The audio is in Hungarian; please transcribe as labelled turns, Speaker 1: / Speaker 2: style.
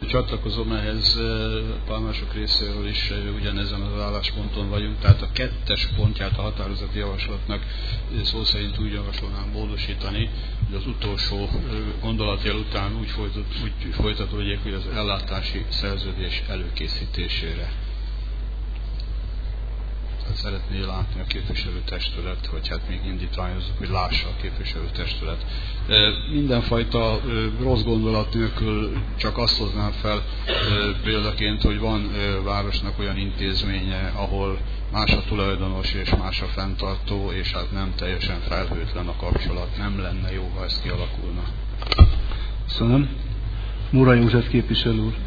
Speaker 1: csatlakozom ehhez, pálmások részéről is ugyanezen az állásponton vagyunk, tehát a 2. pontját a határozati javaslatnak szó szerint úgy javasolnám módosítani, hogy az utolsó gondolatjel után úgy folytatódjék, hogy az ellátási szerződés előkészítésére. Szeretné látni a képviselőtestület, vagy hát még indítványozzuk, hogy lássa a képviselőtestület. Mindenfajta rossz gondolat nélkül csak azt hoznám fel példaként, hogy van városnak olyan intézménye, ahol más a tulajdonos és más a fenntartó, és hát nem teljesen felhőtlen a kapcsolat. Nem lenne jó, ha ez kialakulna.
Speaker 2: Köszönöm. Múra József képviselő úr.